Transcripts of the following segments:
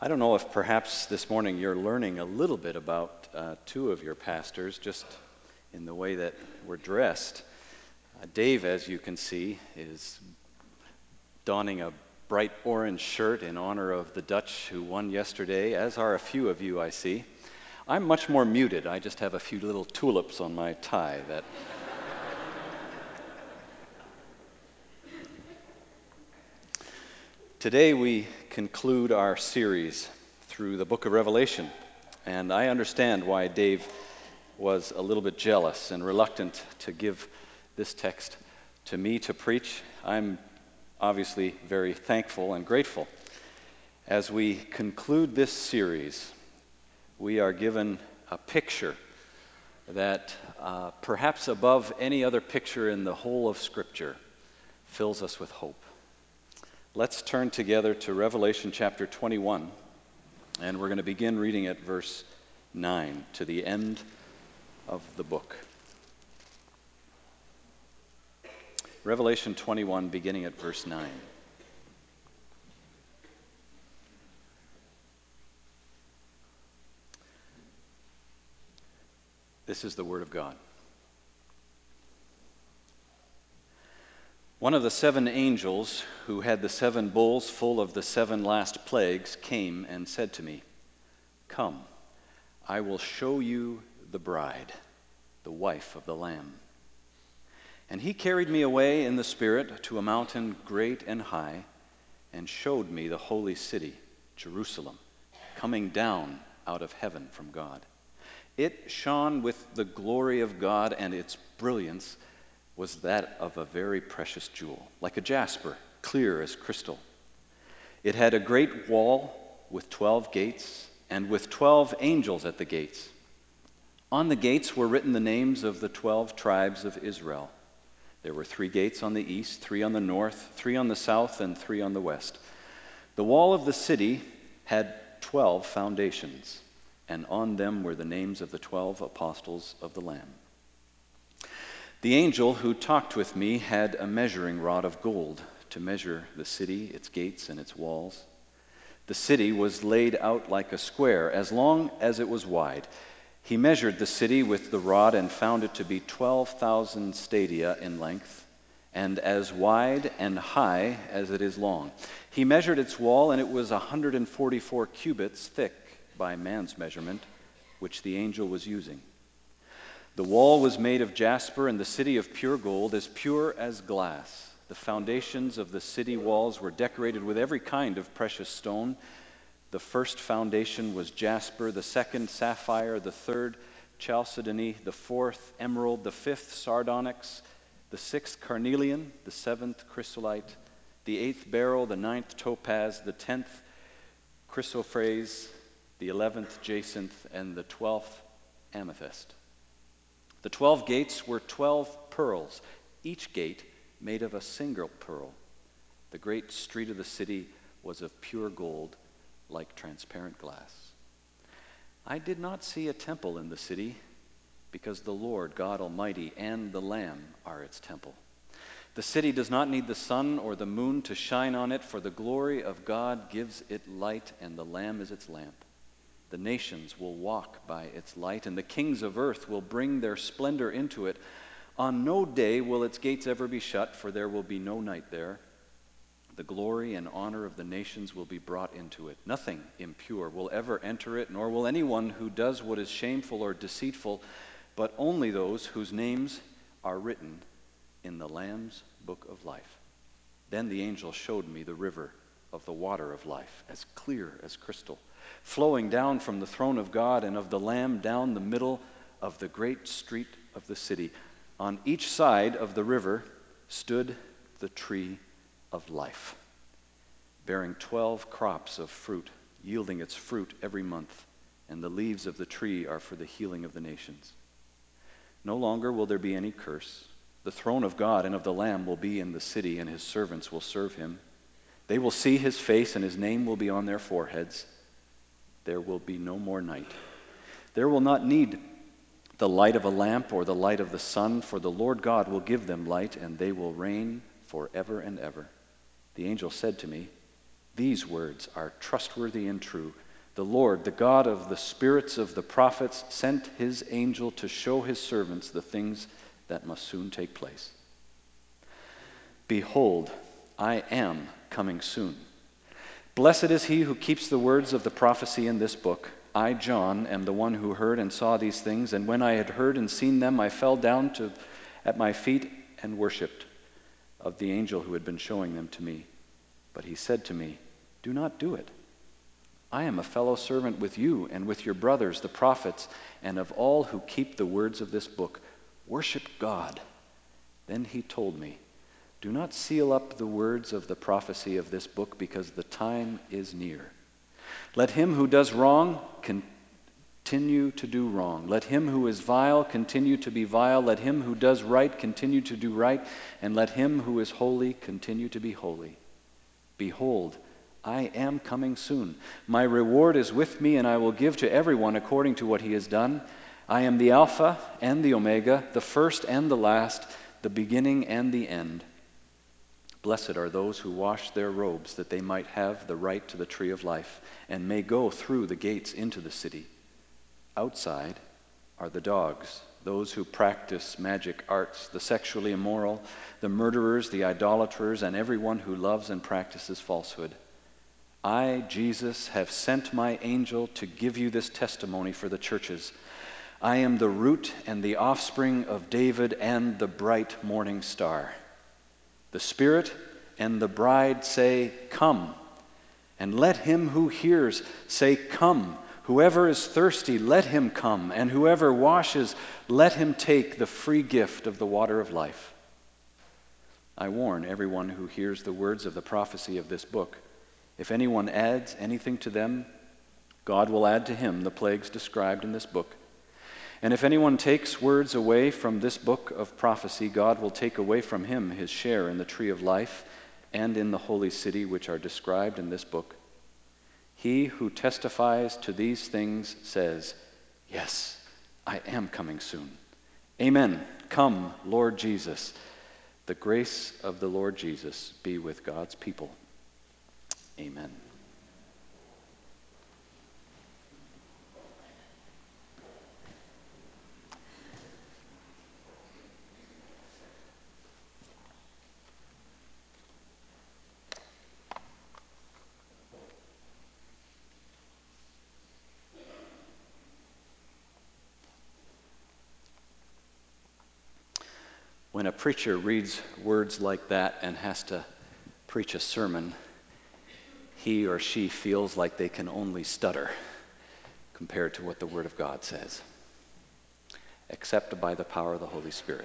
I don't know if perhaps this morning you're learning a little bit about two of your pastors just in the way that we're dressed. Dave, as you can see, is donning a bright orange shirt in honor of the Dutch who won yesterday, as are a few of you I see. I'm much more muted. I just have a few little tulips on my tie that. Today we conclude our series through the book of Revelation, and I understand why Dave was a little bit jealous and reluctant to give this text to me to preach. I'm obviously very thankful and grateful. As we conclude this series, we are given a picture that perhaps above any other picture in the whole of Scripture fills us with hope. Let's turn together to Revelation chapter 21, and we're going to begin reading at verse 9 to the end of the book. Revelation 21, beginning at verse 9. This is the Word of God. One of the seven angels who had the seven bowls full of the seven last plagues came and said to me, "Come, I will show you the bride, the wife of the Lamb." And he carried me away in the Spirit to a mountain great and high, and showed me the holy city, Jerusalem, coming down out of heaven from God. It shone with the glory of God, and its brilliance was that of a very precious jewel, like a jasper, clear as crystal. It had a great wall with 12 gates, and with 12 angels at the gates. On the gates were written the names of the 12 tribes of Israel. There were 3 gates on the east, 3 on the north, 3 on the south, and 3 on the west. The wall of the city had 12 foundations, and on them were the names of the 12 apostles of the Lamb. The angel who talked with me had a measuring rod of gold to measure the city, its gates, and its walls. The city was laid out like a square, as long as it was wide. He measured the city with the rod and found it to be 12,000 stadia in length, and as wide and high as it is long. He measured its wall, and it was 144 cubits thick by man's measurement, which the angel was using. The wall was made of jasper, and the city of pure gold, as pure as glass. The foundations of the city walls were decorated with every kind of precious stone. The first foundation was jasper, the second sapphire, the third chalcedony, the fourth emerald, the fifth sardonyx, the sixth carnelian, the seventh chrysolite, the eighth beryl, the ninth topaz, the 10th chrysoprase, the 11th jacinth, and the 12th amethyst. The 12 gates were 12 pearls, each gate made of a single pearl. The great street of the city was of pure gold, like transparent glass. I did not see a temple in the city, because the Lord God Almighty and the Lamb are its temple. The city does not need the sun or the moon to shine on it, for the glory of God gives it light, and the Lamb is its lamp. The nations will walk by its light, and the kings of earth will bring their splendor into it. On no day will its gates ever be shut, for there will be no night there. The glory and honor of the nations will be brought into it. Nothing impure will ever enter it, nor will anyone who does what is shameful or deceitful, but only those whose names are written in the Lamb's book of life. Then the angel showed me the river of the water of life, as clear as crystal, flowing down from the throne of God and of the Lamb down the middle of the great street of the city. On each side of the river stood the tree of life, bearing 12 crops of fruit, yielding its fruit every month, and the leaves of the tree are for the healing of the nations. No longer will there be any curse. The throne of God and of the Lamb will be in the city, and his servants will serve him. They will see his face, and his name will be on their foreheads. There will be no more night. There will not need the light of a lamp or the light of the sun, for the Lord God will give them light, and they will reign forever and ever. The angel said to me, These words are trustworthy and true. The Lord, the God of the spirits of the prophets, sent his angel to show his servants the things that must soon take place. Behold, I am coming soon. Blessed is he who keeps the words of the prophecy in this book. I, John, am the one who heard and saw these things, and when I had heard and seen them, I fell down at my feet and worshipped of the angel who had been showing them to me. But he said to me, Do not do it. I am a fellow servant with you and with your brothers, the prophets, and of all who keep the words of this book. Worship God. Then he told me, Do not seal up the words of the prophecy of this book, because the time is near. Let him who does wrong continue to do wrong. Let him who is vile continue to be vile. Let him who does right continue to do right. And let him who is holy continue to be holy. Behold, I am coming soon. My reward is with me, and I will give to everyone according to what he has done. I am the Alpha and the Omega, the first and the last, the beginning and the end. Blessed are those who wash their robes, that they might have the right to the tree of life, and may go through the gates into the city. Outside are the dogs, those who practice magic arts, the sexually immoral, the murderers, the idolaters, and everyone who loves and practices falsehood. I, Jesus, have sent my angel to give you this testimony for the churches. I am the root and the offspring of David and the bright morning star. The Spirit and the bride say, Come. And let him who hears say, Come. Whoever is thirsty, let him come. And whoever washes, let him take the free gift of the water of life. I warn everyone who hears the words of the prophecy of this book. If anyone adds anything to them, God will add to him the plagues described in this book. And if anyone takes words away from this book of prophecy, God will take away from him his share in the tree of life and in the holy city which are described in this book. He who testifies to these things says, Yes, I am coming soon. Amen. Come, Lord Jesus. The grace of the Lord Jesus be with God's people. Amen. When a preacher reads words like that and has to preach a sermon, he or she feels like they can only stutter compared to what the Word of God says, except by the power of the Holy Spirit.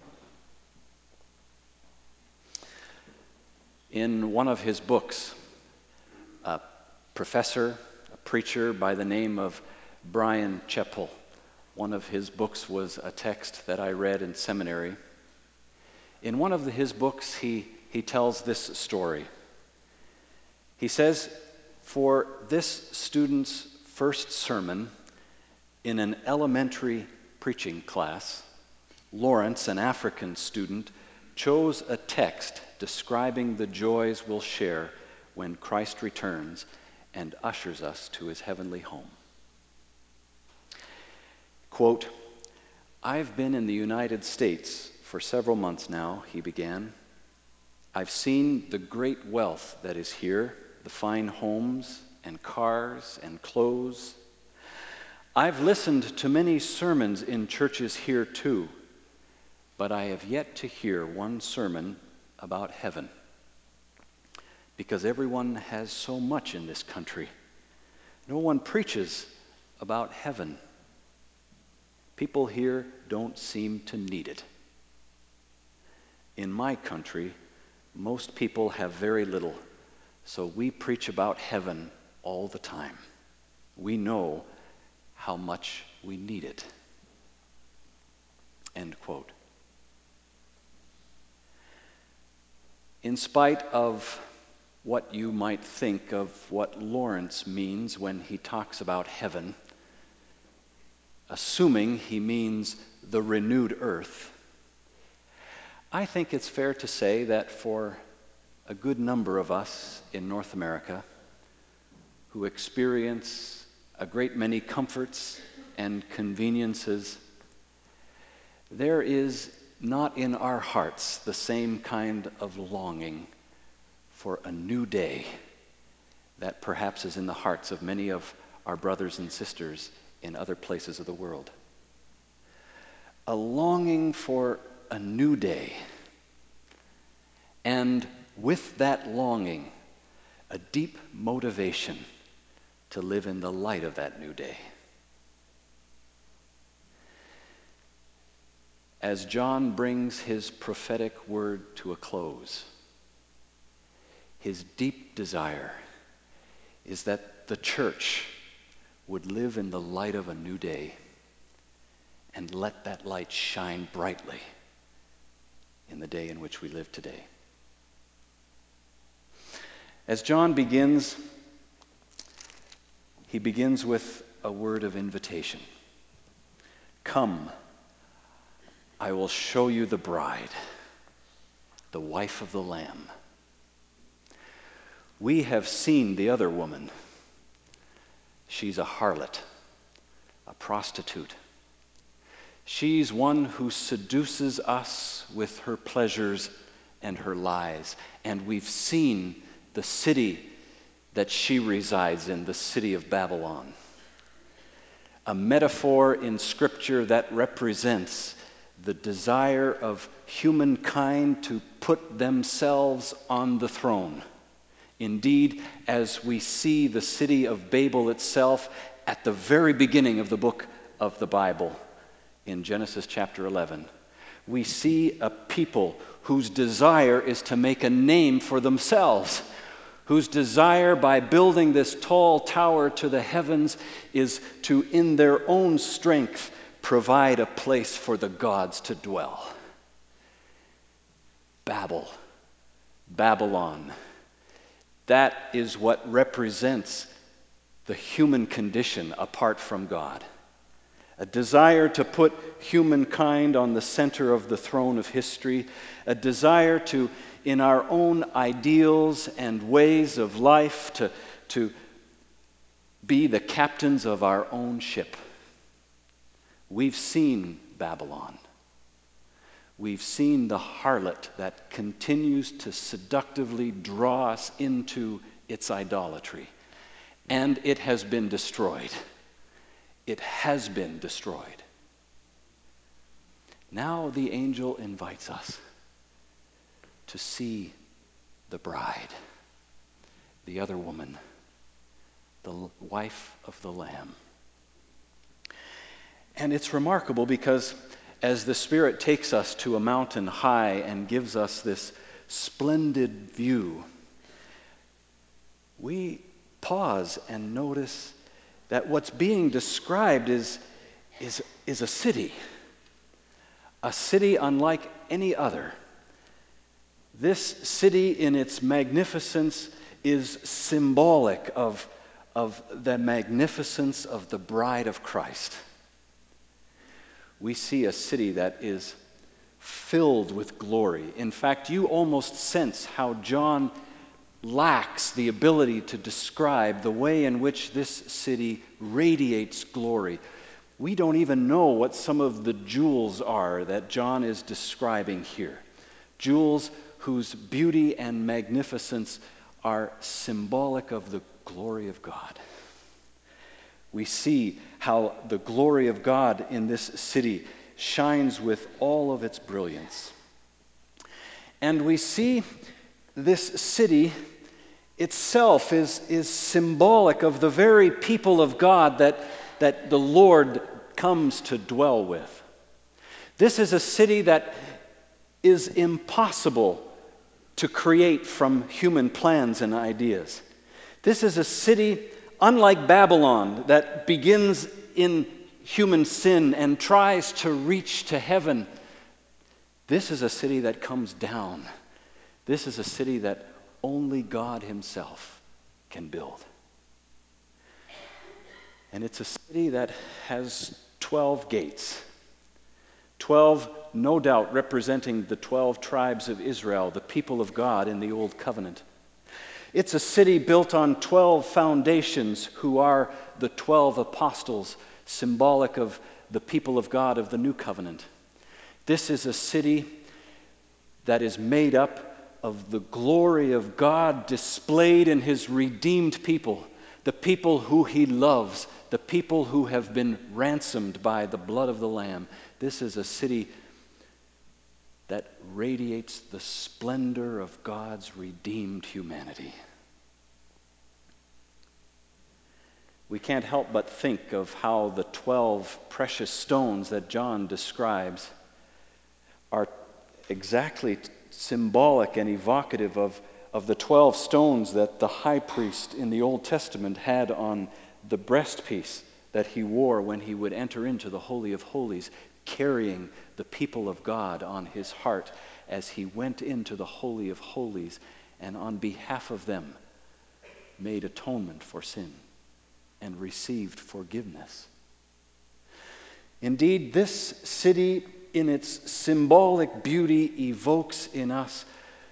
In one of his books, a professor, a preacher by the name of Bryan Chapell, one of his books was a text that I read in seminary. In one of his books, he tells this story. He says, for this student's first sermon in an elementary preaching class, Lawrence, an African student, chose a text describing the joys we'll share when Christ returns and ushers us to his heavenly home. Quote, I've been in the United States for several months now, he began. I've seen the great wealth that is here, the fine homes and cars and clothes. I've listened to many sermons in churches here too, but I have yet to hear one sermon about heaven. Because everyone has so much in this country. No one preaches about heaven. People here don't seem to need it. In my country, most people have very little, so we preach about heaven all the time. We know how much we need it. End quote. In spite of what you might think of what Lawrence means when he talks about heaven, assuming he means the renewed earth, I think it's fair to say that for a good number of us in North America who experience a great many comforts and conveniences, there is not in our hearts the same kind of longing for a new day that perhaps is in the hearts of many of our brothers and sisters in other places of the world. A longing for a new day, and with that longing, a deep motivation to live in the light of that new day. As John brings his prophetic word to a close, his deep desire is that the church would live in the light of a new day and let that light shine brightly in the day in which we live today. As John begins, he begins with a word of invitation. Come, I will show you the bride, the wife of the Lamb. We have seen the other woman. She's a harlot, a prostitute. She's one who seduces us with her pleasures and her lies. And we've seen the city that she resides in, the city of Babylon. A metaphor in Scripture that represents the desire of humankind to put themselves on the throne. Indeed, as we see the city of Babel itself at the very beginning of the book of the Bible, in Genesis chapter 11, we see a people whose desire is to make a name for themselves, whose desire by building this tall tower to the heavens is to, in their own strength, provide a place for the gods to dwell. Babylon, that is what represents the human condition apart from God. A desire to put humankind on the center of the throne of history, a desire to, in our own ideals and ways of life, to be the captains of our own ship. We've seen Babylon. We've seen the harlot that continues to seductively draw us into its idolatry. And it has been destroyed. It has been destroyed. Now the angel invites us to see the bride, the other woman, the wife of the Lamb. And it's remarkable because as the Spirit takes us to a mountain high and gives us this splendid view, we pause and notice that what's being described is a city unlike any other. This city in its magnificence is symbolic of the magnificence of the bride of Christ. We see a city that is filled with glory. In fact, you almost sense how John lacks the ability to describe the way in which this city radiates glory. We don't even know what some of the jewels are that John is describing here. Jewels whose beauty and magnificence are symbolic of the glory of God. We see how the glory of God in this city shines with all of its brilliance. And we see this city itself is symbolic of the very people of God that the Lord comes to dwell with. This is a city that is impossible to create from human plans and ideas. This is a city, unlike Babylon, that begins in human sin and tries to reach to heaven. This is a city that comes down. This is a city that only God Himself can build. And it's a city that has 12 gates. 12, no doubt, representing the 12 tribes of Israel, the people of God in the Old Covenant. It's a city built on 12 foundations, who are the 12 apostles, symbolic of the people of God of the New Covenant. This is a city that is made up of the glory of God displayed in his redeemed people, the people who he loves, the people who have been ransomed by the blood of the Lamb. This is a city that radiates the splendor of God's redeemed humanity. We can't help but think of how the 12 precious stones that John describes are exactly symbolic and evocative of the 12 stones that the high priest in the Old Testament had on the breastpiece that he wore when he would enter into the Holy of Holies, carrying the people of God on his heart as he went into the Holy of Holies and on behalf of them made atonement for sin and received forgiveness. Indeed, this city in its symbolic beauty evokes in us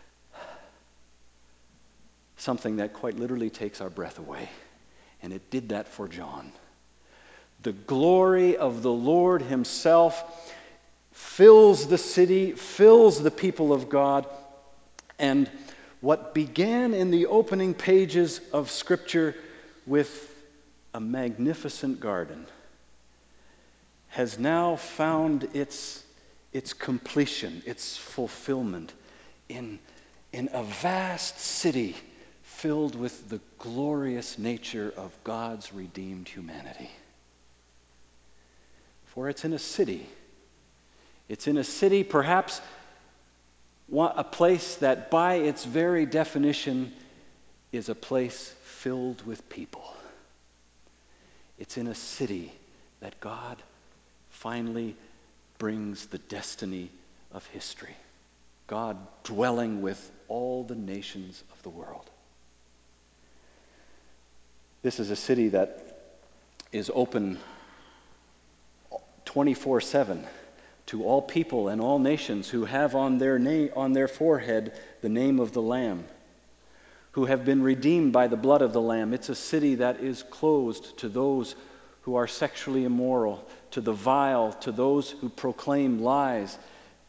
something that quite literally takes our breath away. And it did that for John. The glory of the Lord himself fills the city, fills the people of God, and what began in the opening pages of Scripture with a magnificent garden has now found its completion, its fulfillment in a vast city filled with the glorious nature of God's redeemed humanity. For it's in a city perhaps a place that by its very definition is a place filled with people. It's in a city that God finally brings the destiny of history. God dwelling with all the nations of the world. This is a city that is open 24/7 to all people and all nations who have on their forehead the name of the Lamb, who have been redeemed by the blood of the Lamb. It's a city that is closed to those who are sexually immoral, to the vile, to those who proclaim lies.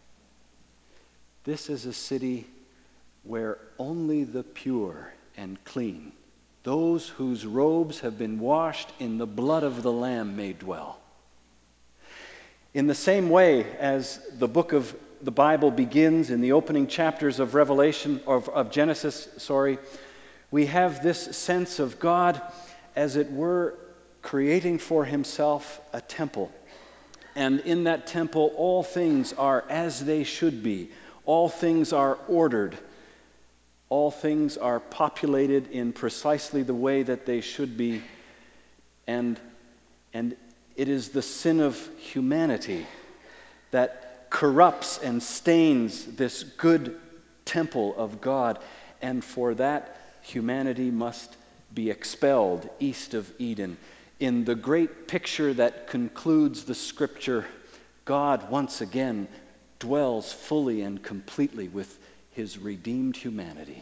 This is a city where only the pure and clean, those whose robes have been washed in the blood of the Lamb, may dwell. In the same way as the book of the Bible begins in the opening chapters of Genesis, we have this sense of God, as it were, creating for himself a temple. And in that temple, all things are as they should be. All things are ordered. All things are populated in precisely the way that they should be. And it is the sin of humanity that corrupts and stains this good temple of God. And for that, humanity must be expelled east of Eden. In the great picture that concludes the Scripture, God once again dwells fully and completely with his redeemed humanity.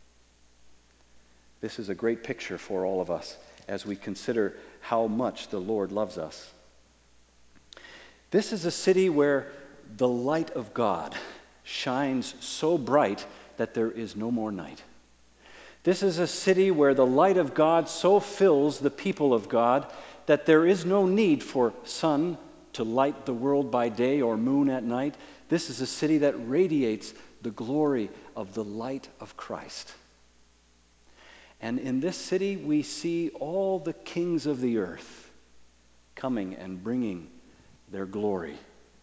This is a great picture for all of us as we consider how much the Lord loves us. This is a city where the light of God shines so bright that there is no more night. This is a city where the light of God so fills the people of God that there is no need for sun to light the world by day or moon at night. This is a city that radiates the glory of the light of Christ. And in this city we see all the kings of the earth coming and bringing their glory.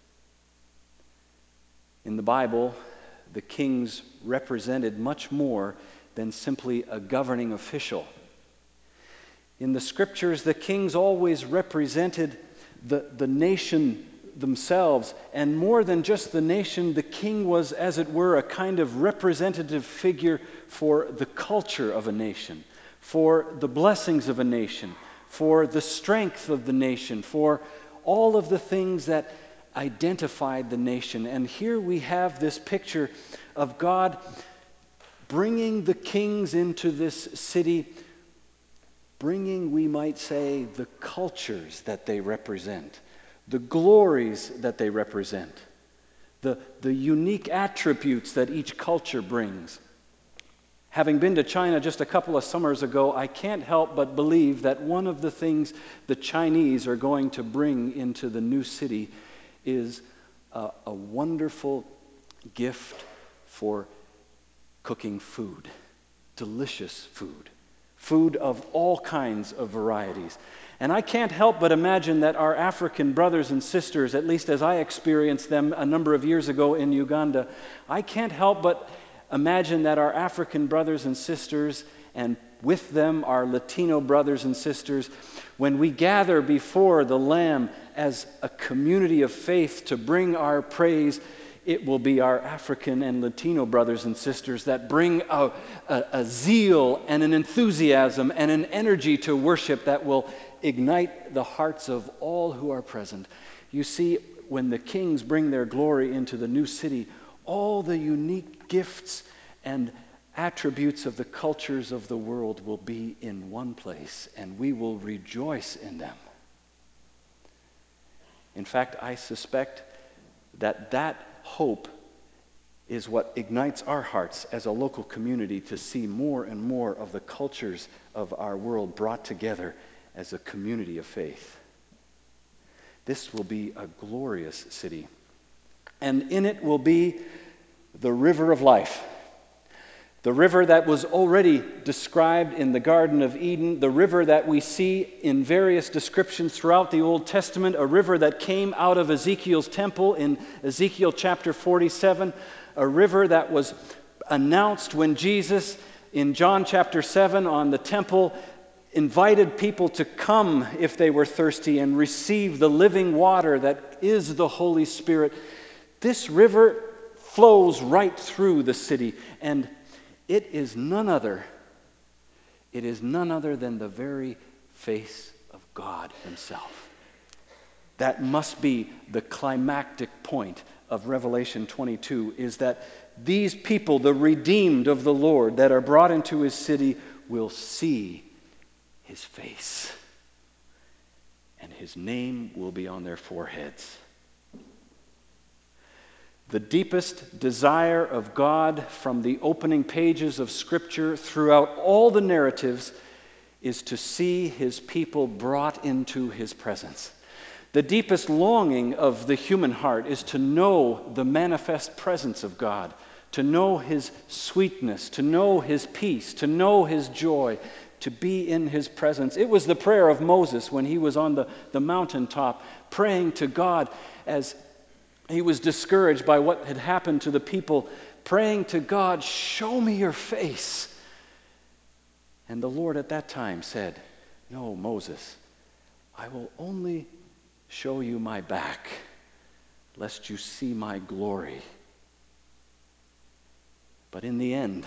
In the Bible, the kings represented much more than simply a governing official. In the Scriptures, the kings always represented the nation themselves, and more than just the nation, the king was, as it were, a kind of representative figure for the culture of a nation, for the blessings of a nation, for the strength of the nation, for all of the things that identified the nation. And here we have this picture of God bringing the kings into this city, bringing, we might say, the cultures that they represent, the glories that they represent, the unique attributes that each culture brings. Having been to China just a couple of summers ago, I can't help but believe that one of the things the Chinese are going to bring into the new city is a wonderful gift for cooking food, delicious food, food of all kinds of varieties. And I can't help but imagine that our African brothers and sisters, at least as I experienced them a number of years ago in Uganda, I can't help but imagine that our African brothers and sisters, and with them our Latino brothers and sisters, when we gather before the Lamb as a community of faith to bring our praise, it will be our African and Latino brothers and sisters that bring a zeal and an enthusiasm and an energy to worship that will ignite the hearts of all who are present. You see, when the kings bring their glory into the new city, all the unique gifts and attributes of the cultures of the world will be in one place, and we will rejoice in them. In fact, I suspect that hope is what ignites our hearts as a local community to see more and more of the cultures of our world brought together as a community of faith. This will be a glorious city, and in it will be the river of life. The river that was already described in the Garden of Eden, the river that we see in various descriptions throughout the Old Testament, a river that came out of Ezekiel's temple in Ezekiel chapter 47, a river that was announced when Jesus, in John chapter 7 on the temple, invited people to come if they were thirsty and receive the living water that is the Holy Spirit. This river flows right through the city, and it is none other than the very face of God himself. That must be the climactic point of Revelation 22, is that these people, the redeemed of the Lord that are brought into his city, will see his face, and his name will be on their foreheads. The deepest desire of God from the opening pages of Scripture throughout all the narratives is to see his people brought into his presence. The deepest longing of the human heart is to know the manifest presence of God, to know his sweetness, to know his peace, to know his joy, to be in his presence. It was the prayer of Moses when he was on the mountaintop, praying to God as he was discouraged by what had happened to the people, praying to God, "Show me your face." And the Lord at that time said, "No, Moses, I will only show you my back, lest you see my glory." But in the end,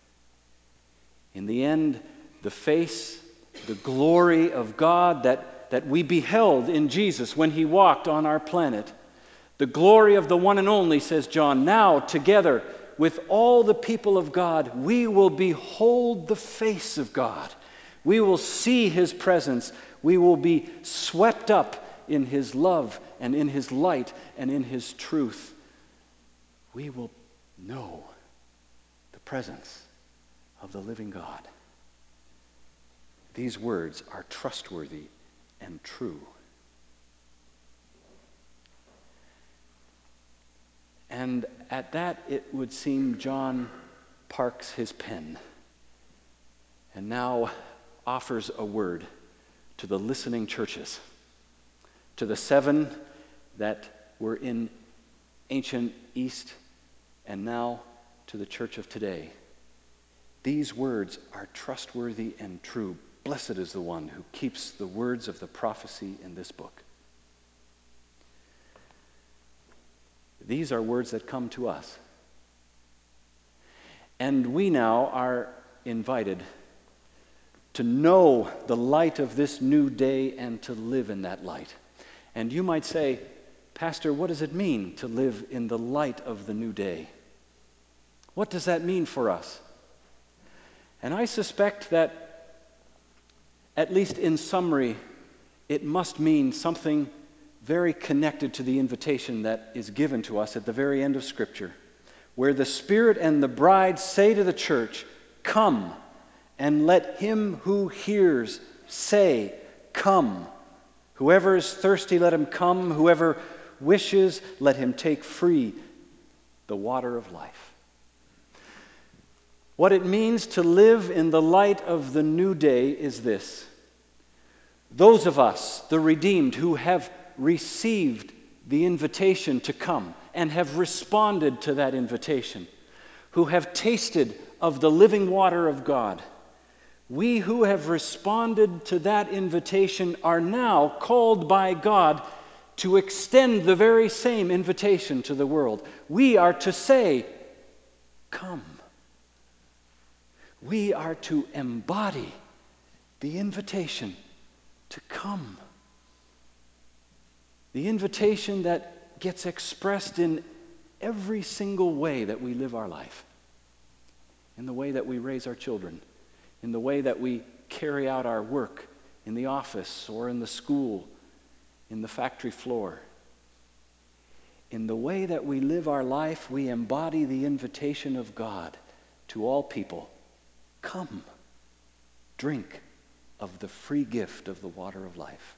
the face, the glory of God that we beheld in Jesus when he walked on our planet, the glory of the one and only, says John, now together with all the people of God, we will behold the face of God. We will see his presence. We will be swept up in his love and in his light and in his truth. We will know the presence of the living God. These words are trustworthy and true. And at that, it would seem John parks his pen and now offers a word to the listening churches, to the 7 that were in ancient East, and now to the church of today. These words are trustworthy and true. Blessed is the one who keeps the words of the prophecy in this book. These are words that come to us. And we now are invited to know the light of this new day and to live in that light. And you might say, Pastor, what does it mean to live in the light of the new day? What does that mean for us? And I suspect that, at least in summary, it must mean something very connected to the invitation that is given to us at the very end of Scripture, where the Spirit and the bride say to the church, "Come, and let him who hears say, 'Come.' Whoever is thirsty, let him come. Whoever wishes, let him take free the water of life." What it means to live in the light of the new day is this. Those of us, the redeemed, who have received the invitation to come and have responded to that invitation, who have tasted of the living water of God, we who have responded to that invitation are now called by God to extend the very same invitation to the world. We are to say, "Come." We are to embody the invitation to come. The invitation that gets expressed in every single way that we live our life. In the way that we raise our children, in the way that we carry out our work in the office or in the school, in the factory floor. In the way that we live our life, we embody the invitation of God to all people. Come, drink of the free gift of the water of life.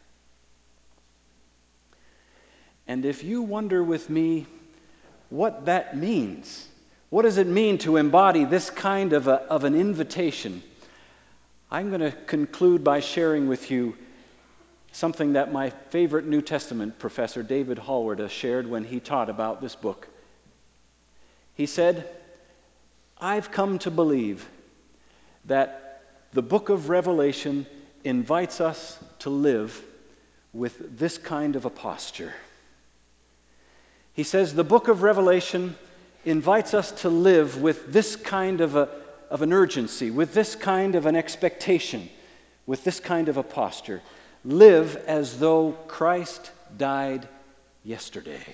And if you wonder with me what that means, what does it mean to embody this kind of an invitation? I'm going to conclude by sharing with you something that my favorite New Testament professor, David Hallward, shared when he taught about this book. He said, "I've come to believe that the book of Revelation invites us to live with this kind of a posture." He says the book of Revelation invites us to live with this kind of an urgency, with this kind of an expectation, with this kind of a posture. Live as though Christ died yesterday.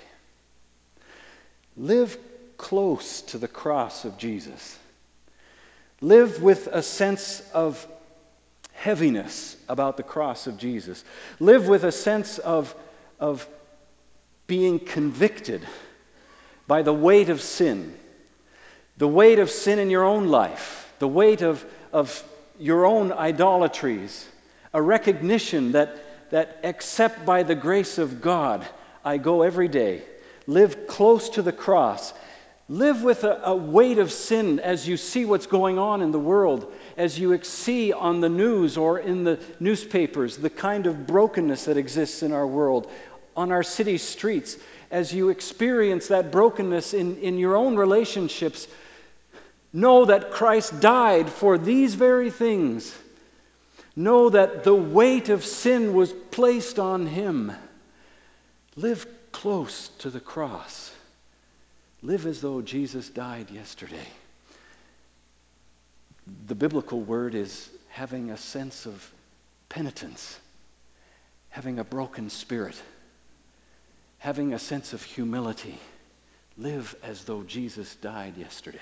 Live close to the cross of Jesus. Live with a sense of heaviness about the cross of Jesus. Live with a sense of being convicted by the weight of sin. The weight of sin in your own life. The weight of your own idolatries. A recognition that except by the grace of God, I go every day. Live close to the cross. Live with a weight of sin as you see what's going on in the world, as you see on the news or in the newspapers, the kind of brokenness that exists in our world, on our city streets, as you experience that brokenness in your own relationships. Know that Christ died for these very things. Know that the weight of sin was placed on him. Live close to the cross. Live as though Jesus died yesterday. The biblical word is having a sense of penitence, having a broken spirit, having a sense of humility. Live as though Jesus died yesterday.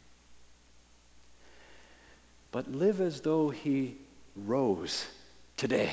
But live as though he rose today.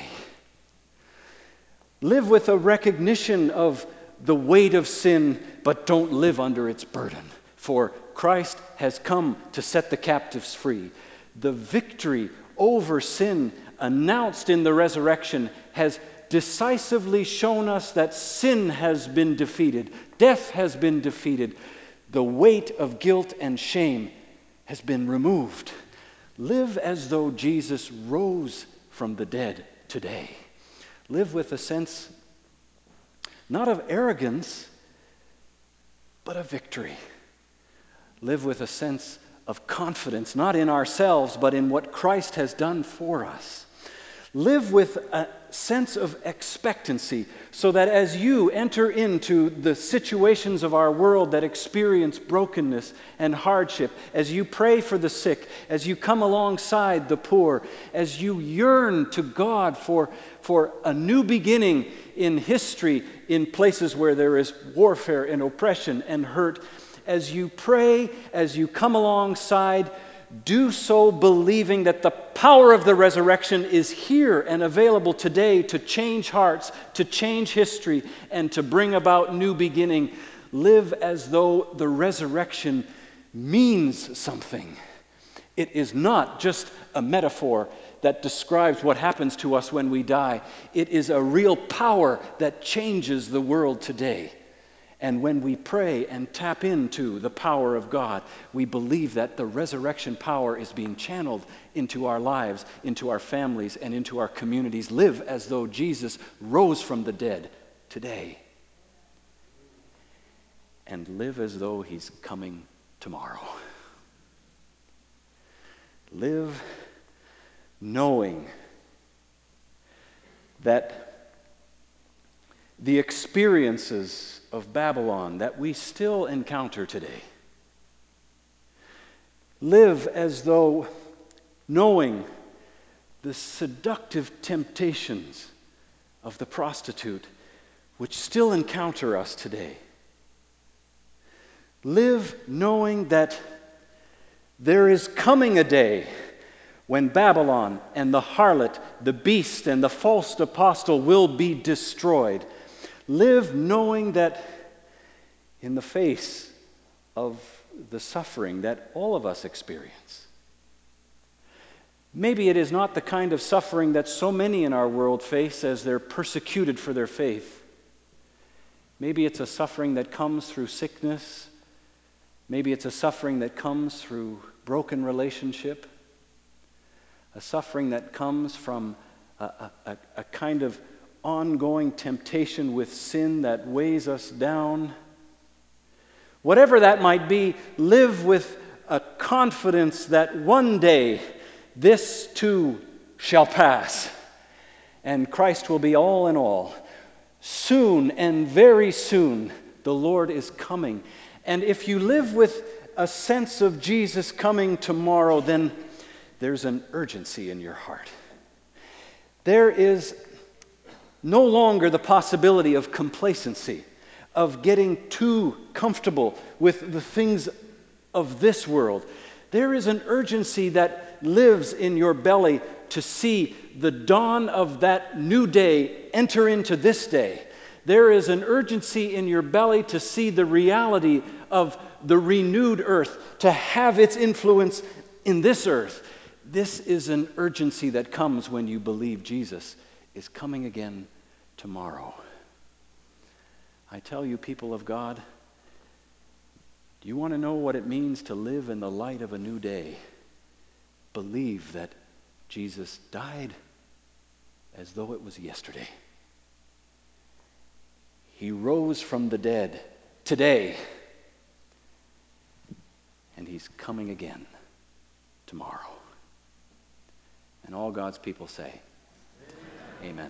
Live with a recognition of the weight of sin, but don't live under its burden. For Christ has come to set the captives free. The victory over sin announced in the resurrection has decisively shown us that sin has been defeated. Death has been defeated. The weight of guilt and shame has been removed. Live as though Jesus rose from the dead today. Live with a sense not of arrogance, but of victory. Live with a sense of confidence, not in ourselves, but in what Christ has done for us. Live with a sense of expectancy so that as you enter into the situations of our world that experience brokenness and hardship, as you pray for the sick, as you come alongside the poor, as you yearn to God for a new beginning in history in places where there is warfare and oppression and hurt, as you pray, as you come alongside, do so believing that the power of the resurrection is here and available today to change hearts, to change history, and to bring about new beginning. Live as though the resurrection means something. It is not just a metaphor that describes what happens to us when we die. It is a real power that changes the world today. And when we pray and tap into the power of God, we believe that the resurrection power is being channeled into our lives, into our families, and into our communities. Live as though Jesus rose from the dead today. And live as though he's coming tomorrow. Live knowing that the experiences of Babylon that we still encounter today. Live as though knowing the seductive temptations of the prostitute which still encounter us today. Live knowing that there is coming a day when Babylon and the harlot, the beast and the false apostle will be destroyed. Live knowing that in the face of the suffering that all of us experience. Maybe it is not the kind of suffering that so many in our world face as they're persecuted for their faith. Maybe it's a suffering that comes through sickness. Maybe it's a suffering that comes through broken relationship. A suffering that comes from a kind of ongoing temptation with sin that weighs us down. Whatever that might be, live with a confidence that one day this too shall pass, and Christ will be all in all. Soon and very soon, the Lord is coming. And if you live with a sense of Jesus coming tomorrow, then there's an urgency in your heart. There is no longer the possibility of complacency, of getting too comfortable with the things of this world. There is an urgency that lives in your belly to see the dawn of that new day enter into this day. There is an urgency in your belly to see the reality of the renewed earth, to have its influence in this earth. This is an urgency that comes when you believe Jesus is coming again tomorrow. I tell you, people of God, do you want to know what it means to live in the light of a new day? Believe that Jesus died as though it was yesterday. He rose from the dead today, and he's coming again tomorrow. And all God's people say, Amen. Amen.